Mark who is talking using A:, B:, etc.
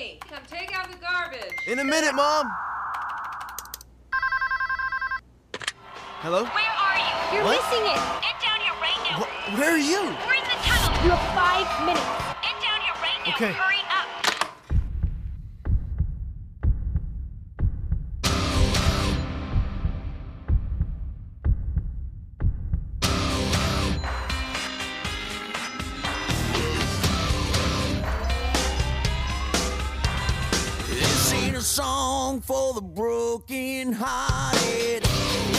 A: Jimmy, come take out the garbage.
B: In a minute, Mom. Hello?
C: Where are you?
D: You're
B: What?
D: missing it.
C: Get down here right now.
B: Where are you?
C: We're in the tunnel.
D: You have 5 minutes.
C: Get down here right now.
B: Okay.
C: Hurry up.
E: This ain't a song for the broken hearted.